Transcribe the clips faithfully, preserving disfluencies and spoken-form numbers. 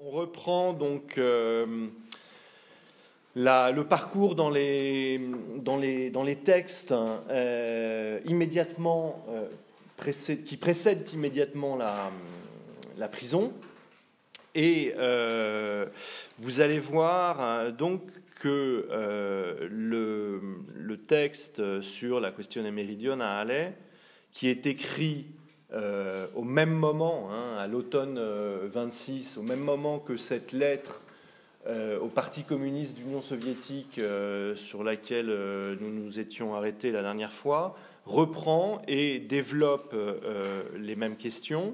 On reprend donc euh, la, le parcours dans les, dans les, dans les textes euh, immédiatement, euh, précède, qui précèdent immédiatement la, la prison. Et euh, vous allez voir hein, donc que euh, le, le texte sur la Questione Meridionale, qui est écrit euh, au même moment, hein, à l'automne euh, vingt-six, au même moment que cette lettre euh, au Parti communiste d'Union soviétique euh, sur laquelle euh, nous nous étions arrêtés la dernière fois, reprend et développe euh, les mêmes questions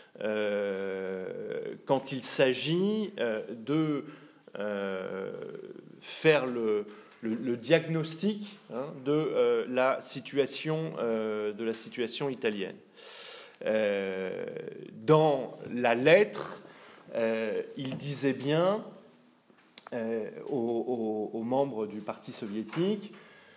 euh, quand il s'agit euh, de euh, faire le, le, le diagnostic hein, de, euh, la situation, euh, de la situation italienne. Euh, dans la lettre, euh, il disait bien euh, aux, aux, aux membres du Parti soviétique: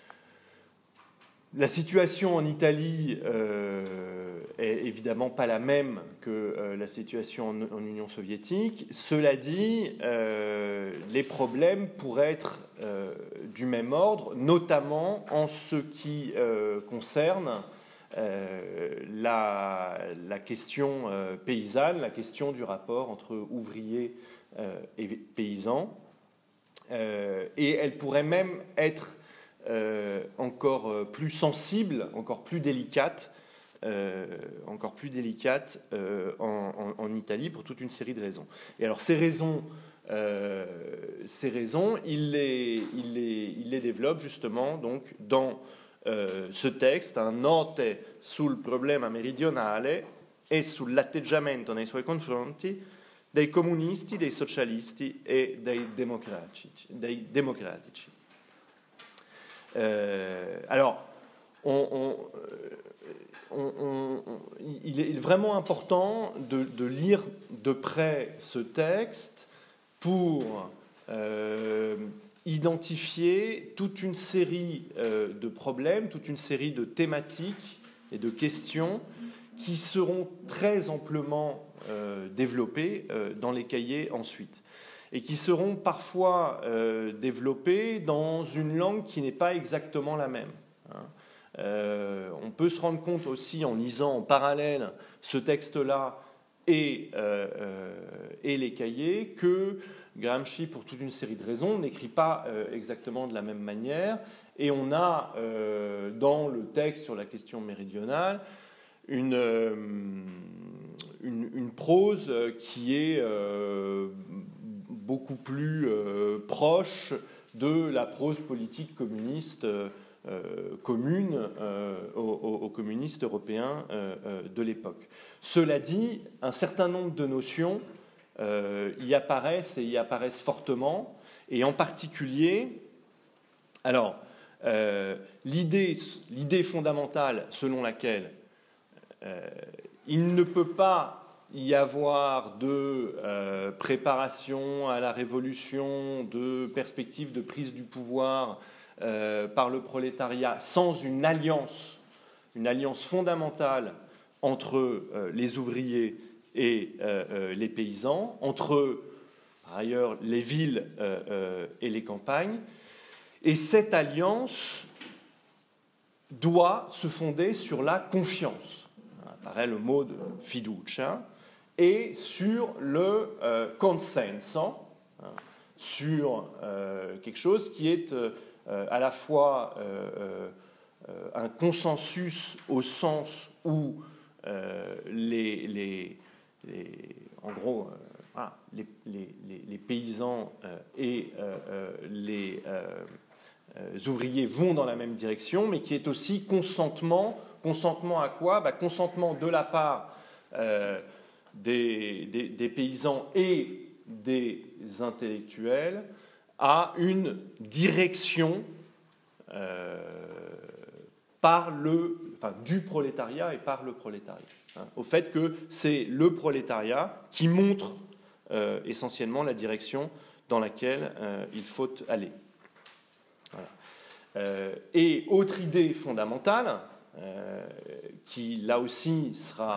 la situation en Italie euh, est évidemment pas la même que euh, la situation en, en Union soviétique. Cela dit, euh, les problèmes pourraient être euh, du même ordre, notamment en ce qui euh, concerne euh, la, la question euh, paysanne, la question du rapport entre ouvriers euh, et paysans. Euh, et elle pourrait même être Euh, encore plus sensible, encore plus délicate, euh, encore plus délicate euh, en, en, en Italie pour toute une série de raisons. Et alors ces raisons, euh, ces raisons, il les, il les, il les développe justement donc dans euh, ce texte, un note sul problema meridionale e sull'atteggiamento nei suoi confronti dei comunisti, dei socialisti e dei democratici. Dei democratici. Euh, alors, on, on, on, on, il est vraiment important de, de lire de près ce texte pour euh, identifier toute une série euh, de problèmes, toute une série de thématiques et de questions qui seront très amplement euh, développées euh, dans les cahiers ensuite, et qui seront parfois euh, développés dans une langue qui n'est pas exactement la même. Hein. Euh, on peut se rendre compte aussi en lisant en parallèle ce texte-là et, euh, euh, et les cahiers que Gramsci, pour toute une série de raisons, n'écrit pas euh, exactement de la même manière. Et on a euh, dans le texte sur la question méridionale une, euh, une, une prose qui est euh, beaucoup plus euh, proche de la prose politique communiste euh, commune euh, aux, aux communistes européens euh, euh, de l'époque. Cela dit, un certain nombre de notions euh, y apparaissent et y apparaissent fortement, et en particulier, alors, euh, l'idée, l'idée fondamentale selon laquelle euh, il ne peut pas y avoir de euh, préparation à la révolution, de perspective de prise du pouvoir euh, par le prolétariat sans une alliance, une alliance fondamentale entre euh, les ouvriers et euh, euh, les paysans, entre, par ailleurs, les villes euh, euh, et les campagnes. Et cette alliance doit se fonder sur la confiance. Apparaît le mot de fiducia, et sur le euh, consenso, hein, sur euh, quelque chose qui est euh, à la fois euh, euh, un consensus au sens où euh, les, les, les, en gros, euh, voilà, les, les, les paysans euh, et euh, les euh, euh, ouvriers vont dans la même direction, mais qui est aussi consentement. Consentement à quoi ? Bah, consentement de la part euh, des, des, des paysans et des intellectuels à une direction euh, par le, enfin, du prolétariat et par le prolétariat. Hein, au fait que c'est le prolétariat qui montre euh, essentiellement la direction dans laquelle euh, il faut aller. Voilà. Euh, et autre idée fondamentale, Euh, qui là aussi sera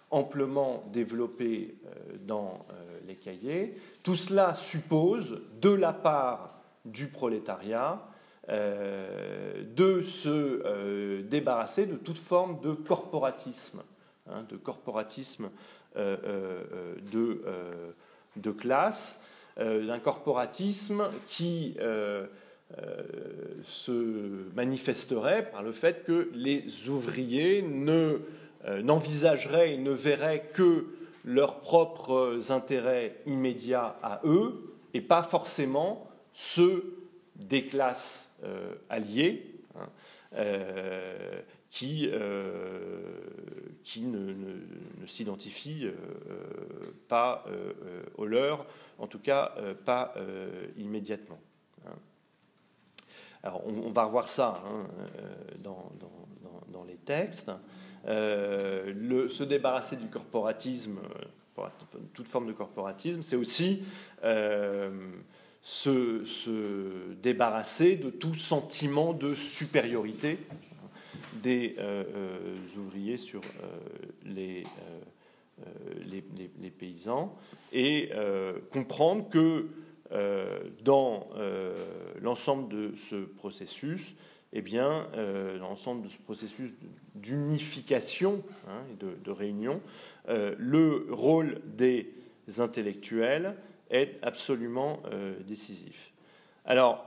amplement développé dans les cahiers. Tout cela suppose, de la part du prolétariat, euh, de se euh, débarrasser de toute forme de corporatisme, hein, de corporatisme euh, euh, de, euh, de classe, euh, d'un corporatisme qui euh, euh, se manifesterait par le fait que les ouvriers ne, euh, n'envisageraient et ne verraient que leurs propres intérêts immédiats à eux et pas forcément ceux des classes euh, alliées, hein, euh, qui, euh, qui ne, ne, ne s'identifient euh, pas euh, aux leurs, en tout cas euh, pas euh, immédiatement. Hein. Alors on, on va revoir ça hein, dans, dans, dans, dans les textes. Euh, le, se débarrasser du corporatisme, toute forme de corporatisme, c'est aussi euh, se, se débarrasser de tout sentiment de supériorité des euh, euh, ouvriers sur euh, les, euh, les, les, les paysans et euh, comprendre que euh, dans euh, l'ensemble de ce processus, eh bien, euh, l'ensemble de ce processus d'unification hein, et de, de réunion, euh, le rôle des intellectuels est absolument euh, décisif. Alors,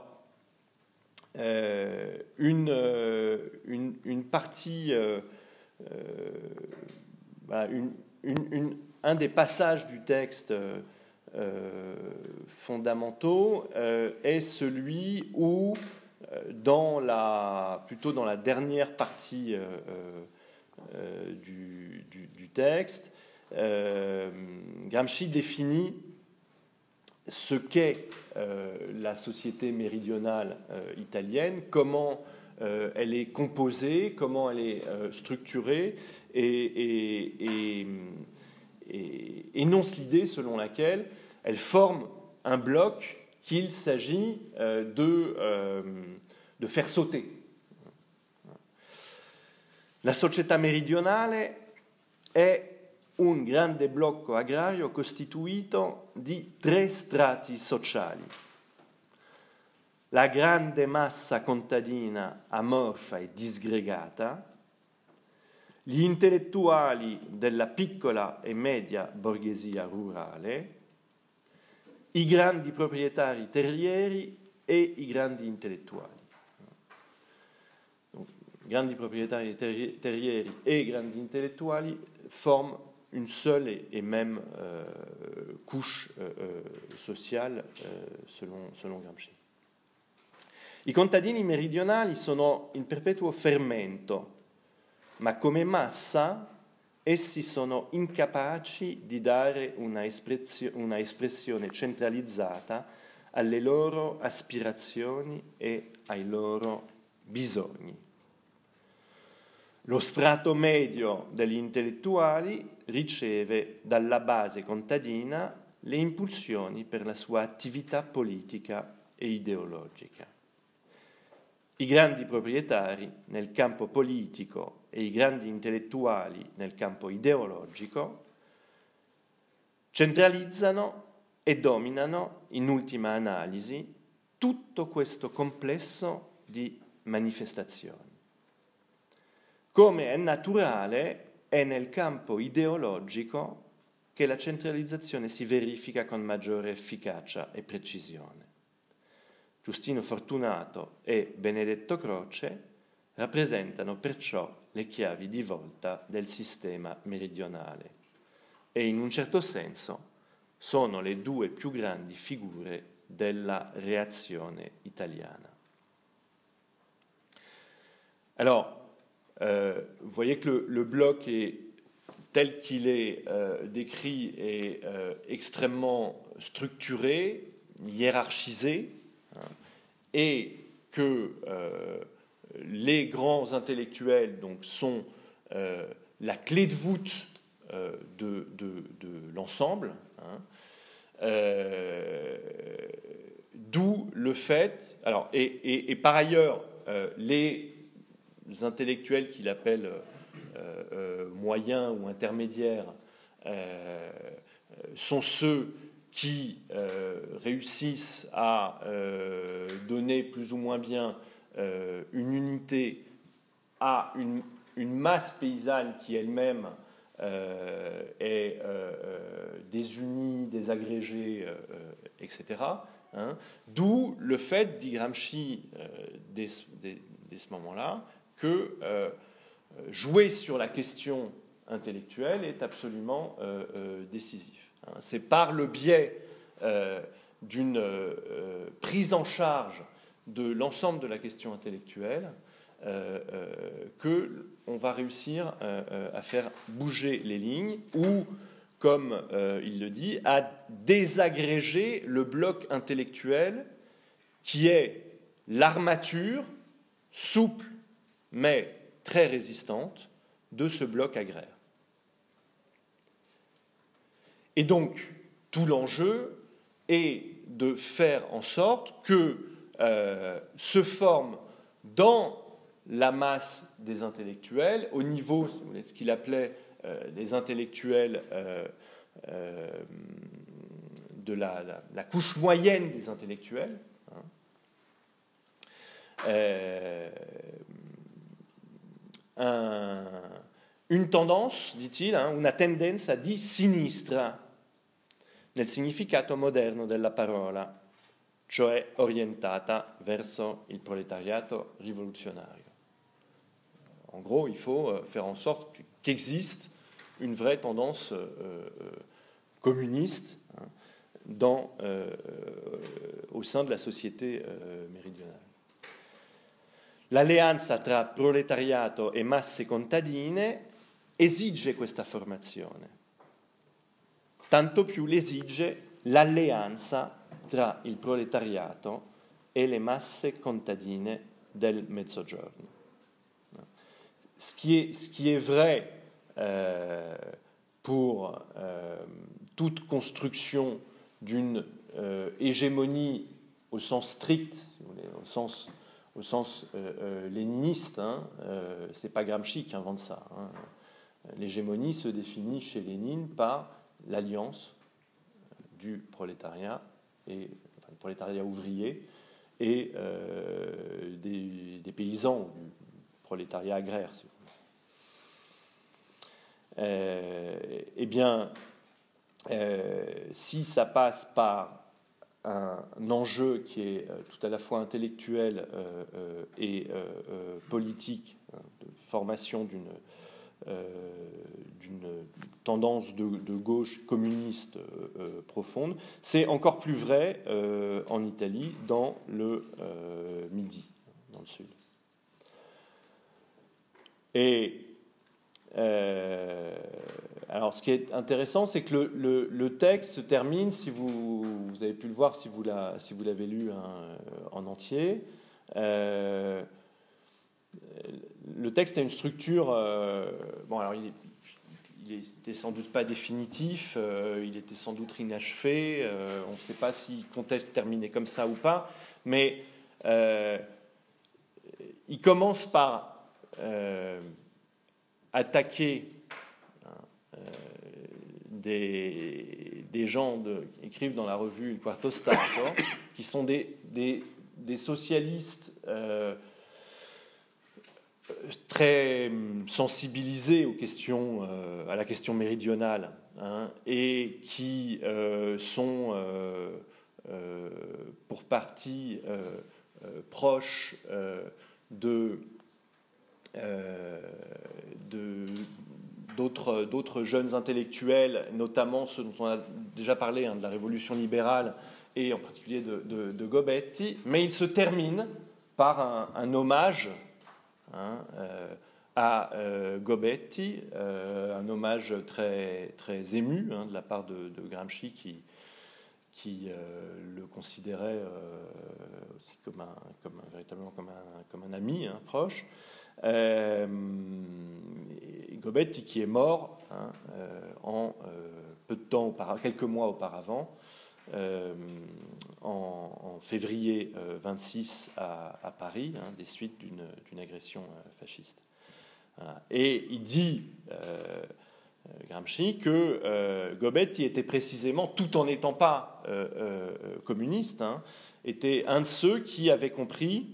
euh, une, euh, une, une partie, euh, euh, bah, une, une, une, un des passages du texte euh, fondamentaux euh, est celui où Dans la, plutôt dans la dernière partie euh, euh, du, du, du texte, euh, Gramsci définit ce qu'est euh, la société méridionale euh, italienne, comment euh, elle est composée, comment elle est euh, structurée, et, et, et, et énonce l'idée selon laquelle elle forme un bloc qu'il s'agit euh, de, euh, de faire sauter. La società meridionale è un grande blocco agrario costituito di tre strati sociali. La grande massa contadina amorfa e disgregata, gli intellettuali della piccola e media borghesia rurale, i grandi proprietari terrieri e i grandi intellettuali. Donc, grandi proprietari terrieri e grandi intellettuali forment une seule et, et même euh, couche euh, sociale euh, selon, selon Gramsci. I contadini meridionali sono in perpetuo fermento, ma come massa essi sono incapaci di dare una, espressio- una espressione centralizzata alle loro aspirazioni e ai loro bisogni. Lo strato medio degli intellettuali riceve dalla base contadina le impulsioni per la sua attività politica e ideologica. I grandi proprietari nel campo politico e i grandi intellettuali nel campo ideologico centralizzano e dominano, in ultima analisi, tutto questo complesso di manifestazioni. Come è naturale, è nel campo ideologico che la centralizzazione si verifica con maggiore efficacia e precisione. Giustino Fortunato e Benedetto Croce rappresentano perciò le chiavi di volta del sistema meridionale e in un certo senso sono le due più grandi figure della reazione italiana. Alors, euh, vous voyez que le, le bloc est, tel qu'il est euh, décrit est euh, extrêmement structuré, hiérarchisé, hein, et que euh, les grands intellectuels donc, sont euh, la clé de voûte euh, de, de, de l'ensemble, hein, euh, d'où le fait, alors, et, et, et par ailleurs, euh, les intellectuels qu'il appelle euh, euh, moyens ou intermédiaires euh, sont ceux qui euh, réussissent à euh, donner plus ou moins bien euh, une unité à une, une masse paysanne qui elle-même euh, est euh, désunie, désagrégée, euh, et cetera. Hein, d'où le fait, dit Gramsci euh, dès, dès, dès ce moment-là, que euh, jouer sur la question intellectuelle est absolument euh, euh, décisif. Hein. C'est par le biais euh, d'une euh, prise en charge de l'ensemble de la question intellectuelle euh, euh, qu'on va réussir euh, à faire bouger les lignes ou, comme euh, il le dit, à désagréger le bloc intellectuel qui est l'armature souple mais très résistante de ce bloc agraire. Et donc, tout l'enjeu est de faire en sorte que euh, se forme dans la masse des intellectuels, au niveau, si vous voulez, ce qu'il appelait euh, les intellectuels euh, euh, de la, la, la couche moyenne des intellectuels, hein, euh, un, une tendance, dit-il, hein, una tendenza di sinistra nel significato moderno della parola, cioè orientata verso il proletariato rivoluzionario. En gros, il faut faire en sorte qu'existe une vraie tendance euh, euh, communiste hein, dans, euh, au sein de la société euh, méridionale. L'alleanza tra proletariato e masse contadine esige questa formazione, tanto più l'esige l'alleanza tra il proletariato e le masse contadine del Mezzogiorno. Ce qui est, ce qui est vrai euh, pour euh, toute construction d'une euh, hégémonie au sens strict, si vous voulez, au sens, au sens euh, euh, léniniste, hein, euh, c'est pas Gramsci qui invente ça. Hein. L'hégémonie se définit chez Lénine par l'alliance du prolétariat, et, enfin, du prolétariat ouvrier et euh, des, des paysans, du prolétariat agraire, si vous voulez. Euh, eh bien, euh, si ça passe par un, un enjeu qui est euh, tout à la fois intellectuel euh, euh, et euh, euh, politique, hein, de formation d'une euh, d'une tendance de, de gauche communiste euh, profonde, c'est encore plus vrai euh, en Italie, dans le euh, Midi, dans le sud. Et euh, alors, ce qui est intéressant, c'est que le, le, le texte se termine, si vous, vous avez pu le voir, si vous, la, si vous l'avez lu hein, en entier. Euh, le texte a une structure. Euh, bon, alors il, il était sans doute pas définitif, euh, il était sans doute inachevé. Euh, on ne sait pas s'il comptait terminer comme ça ou pas, mais euh, il commence par euh, attaquer hein, euh, des, des gens de, qui écrivent dans la revue Il Quarto Stato, qui sont des, des, des socialistes euh, très sensibilisés aux questions, euh, à la question méridionale, hein, et qui euh, sont euh, euh, pour partie euh, euh, proches euh, de, euh, de d'autres, d'autres jeunes intellectuels, notamment ceux dont on a déjà parlé, hein, de la révolution libérale et en particulier de, de, de Gobetti, mais il se termine par un, un hommage Hein, euh, à euh, Gobetti, euh, un hommage très, très ému hein, de la part de, de Gramsci qui, qui euh, le considérait euh, aussi comme un, comme un, véritablement comme un, comme un ami hein, proche. Euh, et Gobetti qui est mort hein, euh, en euh, peu de temps, auparavant, quelques mois auparavant, Euh, en, en février euh, vingt-six à, à Paris, hein, des suites d'une, d'une agression euh, fasciste. Voilà. Et il dit, euh, Gramsci, que euh, Gobetti était précisément, tout en n'étant pas euh, euh, communiste, hein, était un de ceux qui avaient compris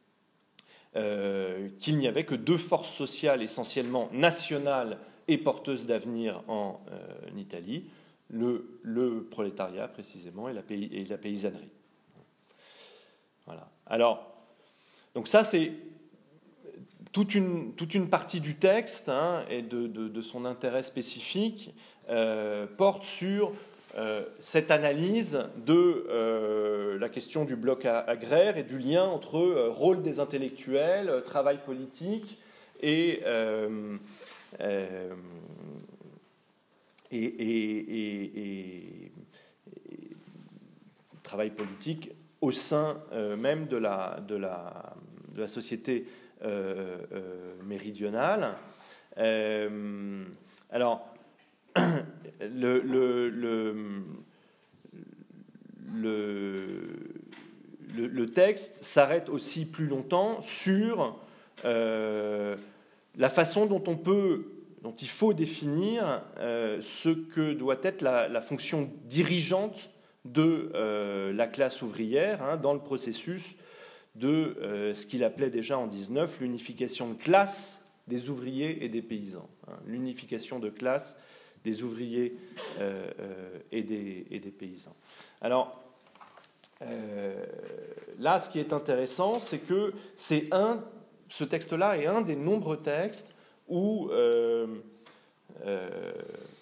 euh, qu'il n'y avait que deux forces sociales essentiellement nationales et porteuses d'avenir en, euh, en Italie, le, le prolétariat précisément et la, pays, et la paysannerie. Voilà. Alors, donc ça c'est toute une, toute une partie du texte, hein, et de, de, de son intérêt spécifique euh, porte sur euh, cette analyse de euh, la question du bloc agraire et du lien entre euh, rôle des intellectuels, euh, travail politique et, euh, euh, et, et, et, et, et travail politique au sein euh, même de la, de la, de la société euh, euh, méridionale. Euh, alors, le, le, le, le, le, le texte s'arrête aussi plus longtemps sur euh, la façon dont on peut, dont il faut définir euh, ce que doit être la, la fonction dirigeante de euh, la classe ouvrière, hein, dans le processus de euh, ce qu'il appelait déjà en dix-neuf l'unification de classe des ouvriers et des paysans. Hein, l'unification de classe des ouvriers euh, euh, et, des, et des paysans. Alors, euh, là, ce qui est intéressant, c'est que c'est un, ce texte-là est un des nombreux textes où, euh, euh,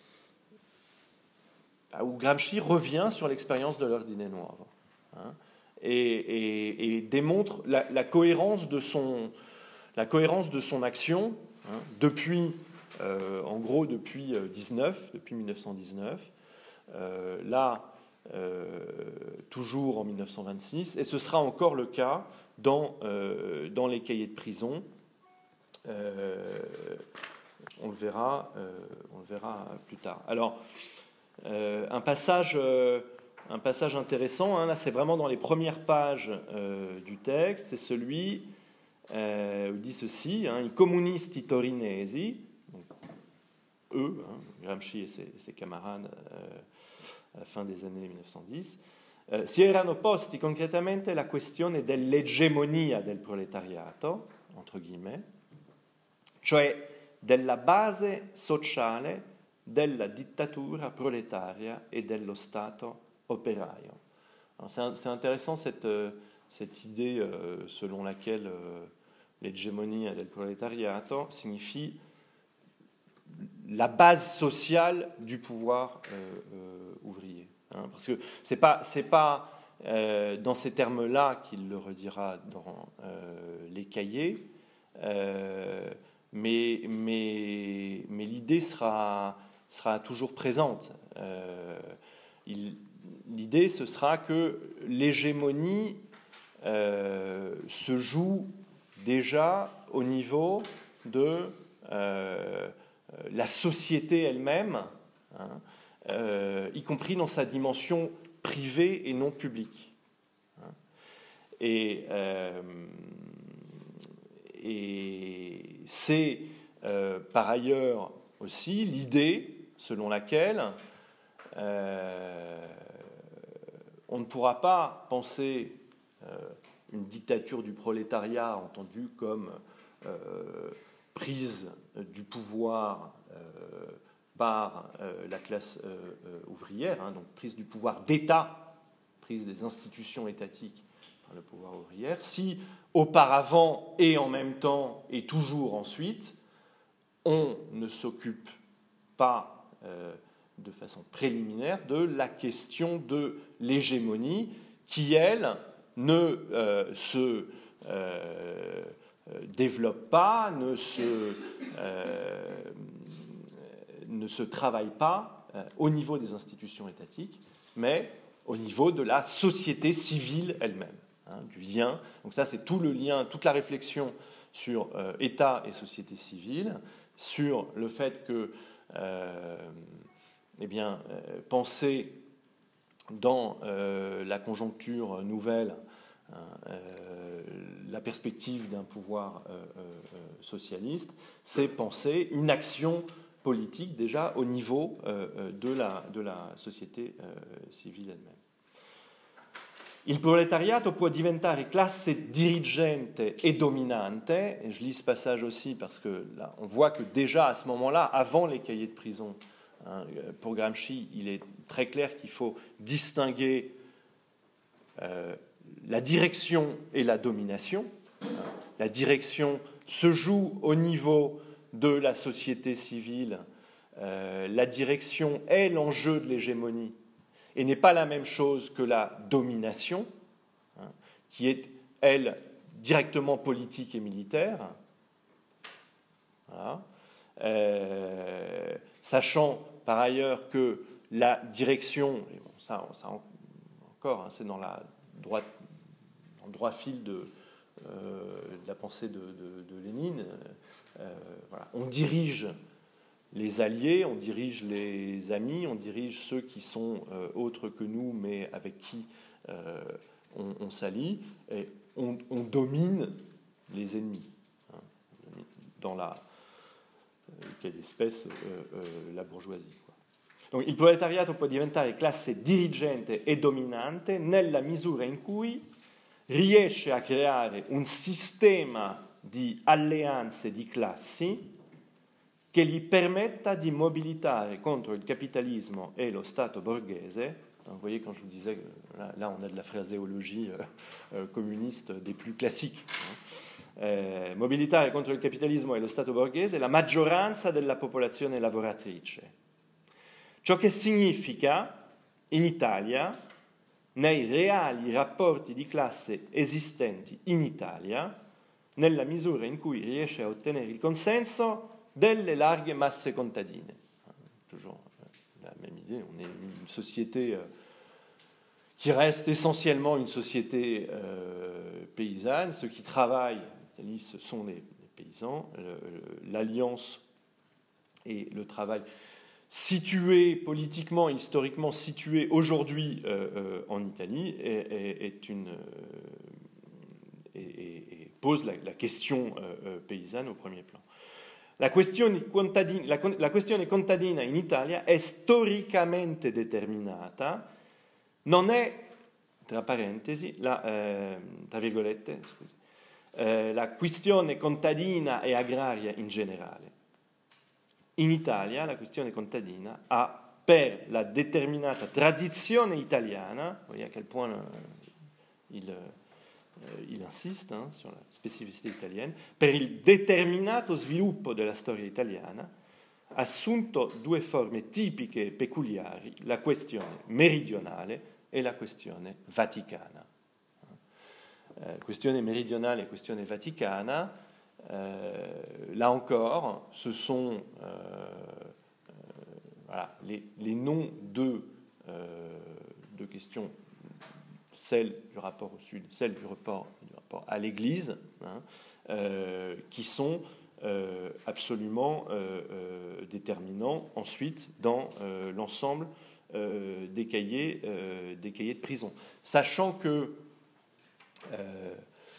où Gramsci revient sur l'expérience de l'Ordine Nuovo, hein, et, et, et démontre la, la, cohérence de son, la cohérence de son action, hein, depuis, euh, en gros, depuis dix-neuf, depuis mille neuf cent dix-neuf, euh, là, euh, toujours en mille neuf cent vingt-six, et ce sera encore le cas dans, euh, dans les cahiers de prison. Euh, on le verra, euh, on le verra plus tard. Alors, euh, un passage, euh, un passage intéressant, hein, là, c'est vraiment dans les premières pages euh, du texte, c'est celui euh, où il dit ceci, hein, i comunisti torinesi, donc, eux, hein, Gramsci et ses, ses camarades euh, à la fin des années mille neuf cent dix, eh, si erano posti concretamente la questione dell'egemonia del proletariato, entre guillemets, cioè della base sociale della dittatura proletaria e dello Stato operaio. Alors c'est, c'est intéressant cette, cette idée euh, selon laquelle euh, l'egemonia del proletariato signifie la base sociale du pouvoir euh, euh, ouvrier. Hein, parce que c'est pas, c'est pas euh, dans ces termes-là qu'il le redira dans euh, les cahiers, euh, mais, mais, mais l'idée sera, sera toujours présente. Euh, il, l'idée, ce sera que l'hégémonie euh, se joue déjà au niveau de euh, la société elle-même, hein, euh, y compris dans sa dimension privée et non publique. Hein. Et, euh, et c'est euh, par ailleurs aussi l'idée selon laquelle euh, on ne pourra pas penser euh, une dictature du prolétariat entendue comme euh, prise du pouvoir euh, par euh, la classe euh, euh, ouvrière, hein, donc prise du pouvoir d'État, prise des institutions étatiques par le pouvoir ouvrier, si auparavant et en même temps et toujours ensuite, on ne s'occupe pas euh, de façon préliminaire de la question de l'hégémonie qui, elle, ne euh, se euh, développe pas, ne se, euh, ne se travaille pas euh, au niveau des institutions étatiques, mais au niveau de la société civile elle-même, hein, du lien. Donc ça, c'est tout le lien, toute la réflexion sur euh, État et société civile, sur le fait que, euh, eh bien, euh, penser dans euh, la conjoncture nouvelle Hein, euh, la perspective d'un pouvoir euh, euh, socialiste, c'est penser une action politique déjà au niveau euh, de, la, de la société euh, civile elle-même. Il proletariato può diventare classe dirigente e dominante, et je lis ce passage aussi parce que là, on voit que déjà à ce moment-là, avant les cahiers de prison, hein, pour Gramsci, il est très clair qu'il faut distinguer euh, la direction et la domination. La direction se joue au niveau de la société civile. Euh, la direction est l'enjeu de l'hégémonie et n'est pas la même chose que la domination, hein, qui est, elle, directement politique et militaire. Voilà. Euh, sachant par ailleurs que la direction, et bon, ça, ça encore, hein, c'est dans la droite, dans le droit fil de, euh, de la pensée de, de, de Lénine, euh, voilà. On dirige les alliés, on dirige les amis, on dirige ceux qui sont euh, autres que nous, mais avec qui euh, on, on s'allie, et on, on domine les ennemis. Hein, dans la quelle espèce euh, euh, la bourgeoisie. Quoi. Donc, il proletariato può diventare classe dirigente e dominante nella misura in cui riesce a creare un sistema di alleanze di classi che gli permetta di mobilitare contro il capitalismo e lo Stato borghese. Donc, vous voyez, quand je vous disais, là, là on a de la phraséologie euh, euh, communiste des plus classiques. Hein. Eh, mobilitare contro il capitalismo e lo Stato borghese la maggioranza della popolazione lavoratrice. Ciò che significa, in Italia, nei reali rapporti di classe esistenti in Italia, nella misura in cui riesce a ottenere il consenso delle larghe masse contadine. Toujours la même idée, on est une société euh, qui reste essentiellement une société euh, paysanne. Ceux qui travaillent, ce sont les, les paysans. Le, le, l'alliance et le travail situé politiquement, historiquement situé aujourd'hui euh, euh, en Italie est, est, est une, euh, et, et, et pose la, la question euh, paysanne au premier plan. La questione contadina, la, la questione contadina in Italia è storicamente determinata, non è, tra parentesi, la, eh, tra virgolette, scusi, eh, la questione contadina e agraria in generale. In Italia la questione contadina ha, per la determinata tradizione italiana, vous voyez à quel point il, il insiste hein, sur la spécificité italienne, per il determinato sviluppo della storia italiana, assunto due forme tipiche e peculiari, la questione meridionale e la questione vaticana. Eh, questione meridionale e questione vaticana, euh, là encore, ce sont euh, euh, voilà, les, les noms de, euh, de questions, celle du rapport au Sud, celle du rapport, du rapport à l'Église, hein, euh, qui sont euh, absolument euh, euh, déterminants ensuite dans euh, l'ensemble euh, des, cahiers, euh, des cahiers de prison. Sachant que euh, euh,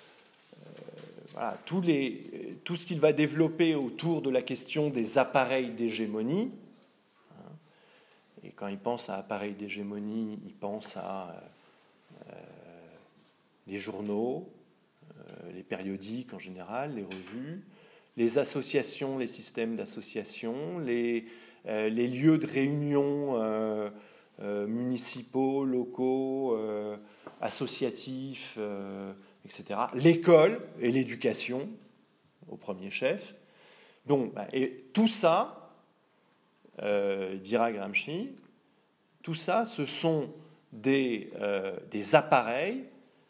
voilà, tous les, tout ce qu'il va développer autour de la question des appareils d'hégémonie, hein, et quand il pense à appareils d'hégémonie, il pense à euh, les journaux, euh, les périodiques en général, les revues, les associations, les systèmes d'associations, les, euh, les lieux de réunion euh, euh, municipaux, locaux, euh, associatifs, euh, et cetera. L'école et l'éducation, au premier chef. Donc, bah, et tout ça, euh, dira Gramsci, tout ça, ce sont des, euh, des appareils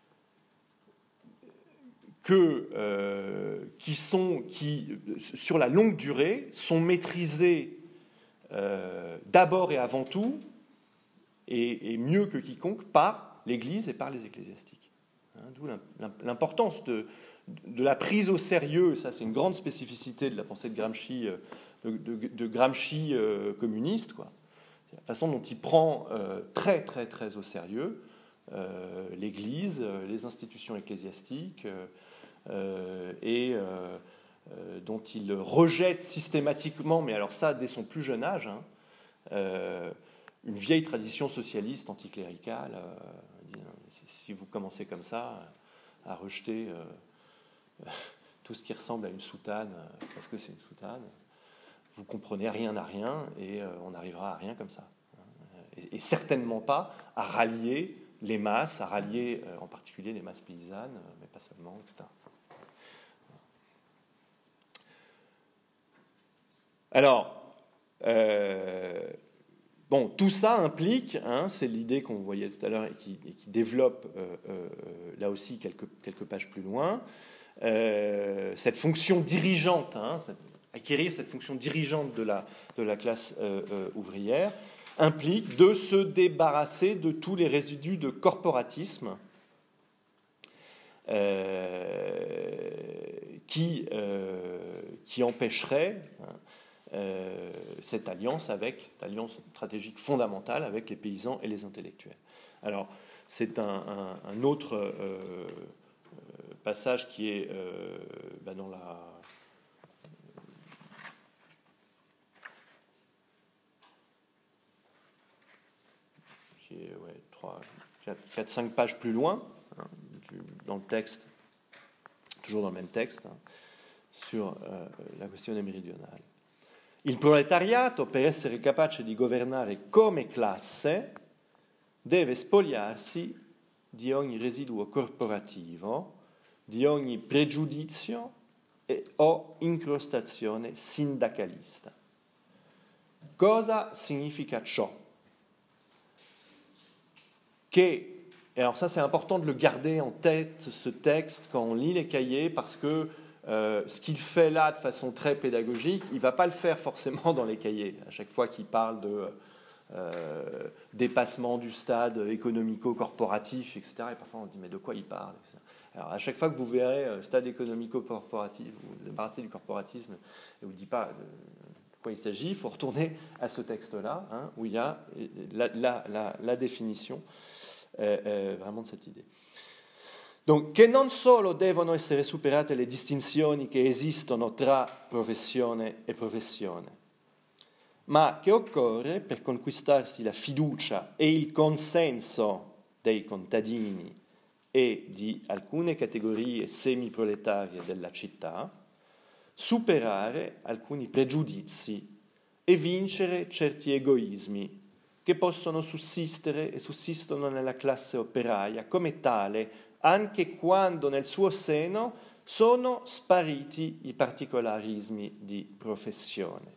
que, euh, qui, sont, qui, sur la longue durée, sont maîtrisés euh, d'abord et avant tout, et, et mieux que quiconque, par l'Église et par les ecclésiastiques. Hein, d'où l'importance de, de la prise au sérieux, ça c'est une grande spécificité de la pensée de Gramsci, de, de, de Gramsci euh, communiste, quoi. La façon dont il prend euh, très très très au sérieux euh, l'Église, les institutions ecclésiastiques, euh, et euh, euh, dont il rejette systématiquement, mais alors ça dès son plus jeune âge, hein, euh, une vieille tradition socialiste anticléricale. Euh, si vous commencez comme ça à rejeter euh, tout ce qui ressemble à une soutane, parce que c'est une soutane, vous comprenez rien à rien et euh, on n'arrivera à rien comme ça. Et, et certainement pas à rallier les masses, à rallier euh, en particulier les masses paysannes, mais pas seulement, et cetera. Alors, euh, bon, tout ça implique, hein, c'est l'idée qu'on voyait tout à l'heure et qui, et qui développe euh, euh, là aussi quelques, quelques pages plus loin, euh, cette fonction dirigeante, hein, cette, acquérir cette fonction dirigeante de la, de la classe euh, euh, ouvrière, implique de se débarrasser de tous les résidus de corporatisme euh, qui, euh, qui empêcheraient hein, euh, cette alliance avec, cette alliance stratégique fondamentale avec les paysans et les intellectuels. Alors, c'est un, un, un autre euh, passage qui est euh, ben dans la... qui est ouais, trois, quatre, cinq pages plus loin, hein, du, dans le texte, toujours dans le même texte, hein, sur euh, la questione meridionale. Il proletariato, per essere capace di governare come classe, deve spogliarsi di ogni residuo corporativo, di ogni pregiudizio e o incrostazione sindacalista. Cosa significa ciò? Che, et alors ça c'est important de le garder en tête, ce texte, quand on lit les cahiers, parce que Euh, ce qu'il fait là de façon très pédagogique, il ne va pas le faire forcément dans les cahiers. À chaque fois qu'il parle de euh, dépassement du stade économico-corporatif, et cetera, et parfois on se dit mais de quoi il parle, et cetera. Alors à chaque fois que vous verrez euh, stade économico-corporatif, vous vous débarrassez du corporatisme et vous ne dites pas de, de quoi il s'agit, il faut retourner à ce texte-là, hein, où il y a la, la, la, la définition euh, euh, vraiment de cette idée. Donc, che non solo devono essere superate le distinzioni che esistono tra professione e professione, ma che occorre, per conquistarsi la fiducia e il consenso dei contadini e di alcune categorie semiproletarie della città, superare alcuni pregiudizi e vincere certi egoismi che possono sussistere e sussistono nella classe operaia come tale anche quando nel suo seno sono spariti i particolarismi di professione.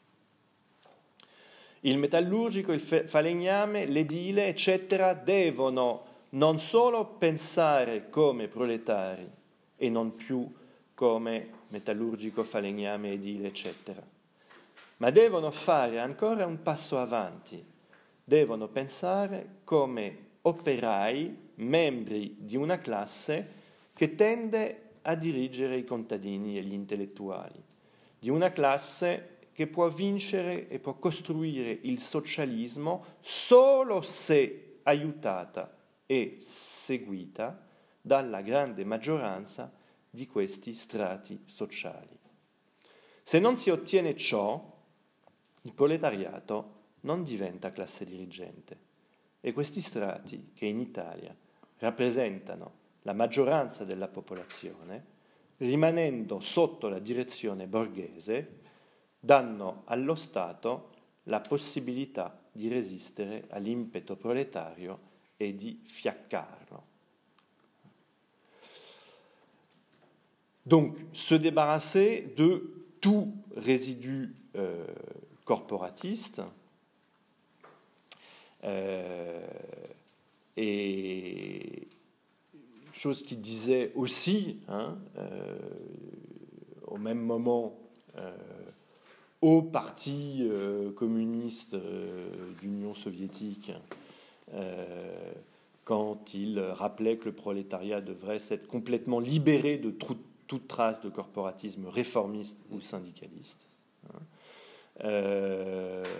Il metallurgico, il falegname, l'edile, eccetera, devono non solo pensare come proletari e non più come metallurgico, falegname, edile, eccetera, ma devono fare ancora un passo avanti, devono pensare come operai, membri di una classe che tende a dirigere i contadini e gli intellettuali, di una classe che può vincere e può costruire il socialismo solo se aiutata e seguita dalla grande maggioranza di questi strati sociali. Se non si ottiene ciò, il proletariato non diventa classe dirigente. E questi strati, che in Italia rappresentano la maggioranza della popolazione, rimanendo sotto la direzione borghese, danno allo Stato la possibilità di resistere all'impeto proletario e di fiaccarlo. Donc, se débarrasser de tout résidu euh, corporatiste. Euh, et chose qu'il disait aussi, hein, euh, au même moment, euh, au parti euh, communiste euh, d'Union soviétique, euh, quand il rappelait que le prolétariat devrait s'être complètement libéré de toute, toute trace de corporatisme réformiste ou syndicaliste. Hein. Euh,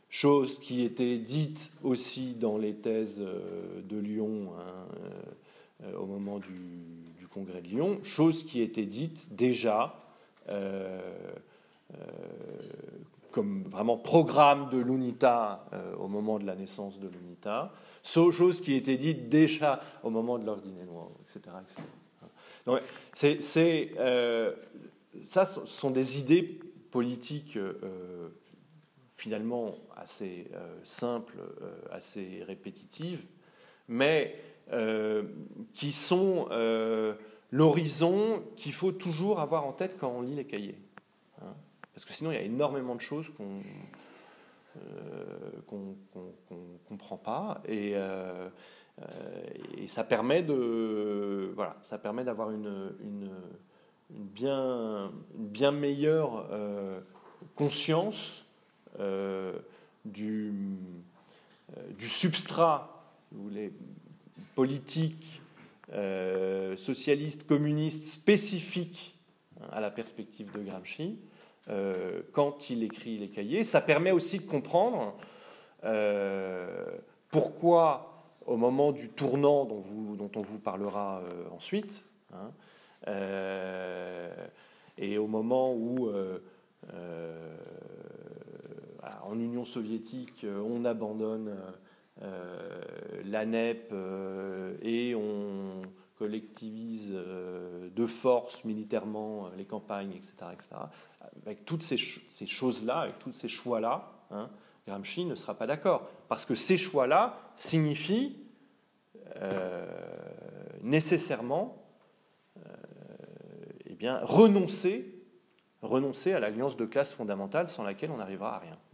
chose qui était dite aussi dans les thèses de Lyon, hein, euh, au moment du, du congrès de Lyon, chose qui était dite déjà euh, euh, comme vraiment programme de l'UNITA euh, au moment de la naissance de l'UNITA, chose qui était dite déjà au moment de l'ordre guinéen, et cetera, et cetera. Donc, c'est, c'est, euh, ça ce sont des idées politiques euh, finalement assez euh, simples, euh, assez répétitives, mais euh, qui sont euh, l'horizon qu'il faut toujours avoir en tête quand on lit les cahiers. Hein, parce que sinon, il y a énormément de choses qu'on euh, qu'on qu'on, qu'on comprend pas, et, euh, et ça permet de, voilà, ça permet d'avoir une, une, une, bien, une bien meilleure euh, conscience euh, du, euh, du substrat, si vous voulez, politique, euh, socialiste, communiste, spécifique à la perspective de Gramsci, euh, quand il écrit les cahiers. Ça permet aussi de comprendre euh, pourquoi, au moment du tournant dont, vous, dont on vous parlera euh, ensuite, hein, euh, et au moment où, euh, euh, en Union soviétique, on abandonne euh, l'A N E P euh, et on collectivise euh, de force militairement les campagnes, et cetera, et cetera. Avec toutes ces, ces choses-là, avec tous ces choix-là, hein, Gramsci ne sera pas d'accord. Parce que ces choix-là signifient euh, nécessairement euh, eh bien, renoncer, renoncer à l'alliance de classe fondamentale sans laquelle on n'arrivera à rien.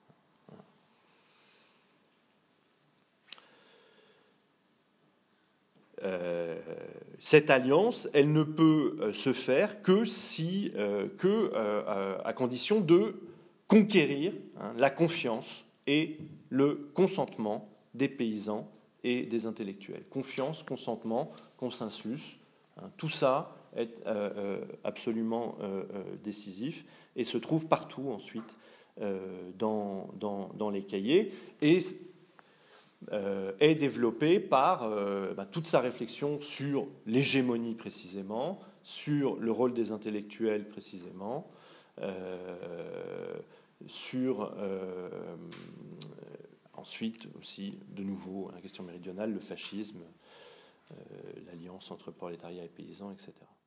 Euh, cette alliance, elle ne peut euh, se faire que, si, euh, que euh, à condition de conquérir hein, la confiance et le consentement des paysans et des intellectuels. Confiance, consentement, consensus, hein, tout ça est euh, euh, absolument euh, euh, décisif et se trouve partout ensuite euh, dans, dans, dans les cahiers. Et Euh, est développé par euh, bah, toute sa réflexion sur l'hégémonie précisément, sur le rôle des intellectuels précisément, euh, sur euh, ensuite aussi de nouveau la question méridionale, le fascisme, euh, l'alliance entre prolétariat et paysans, et cetera.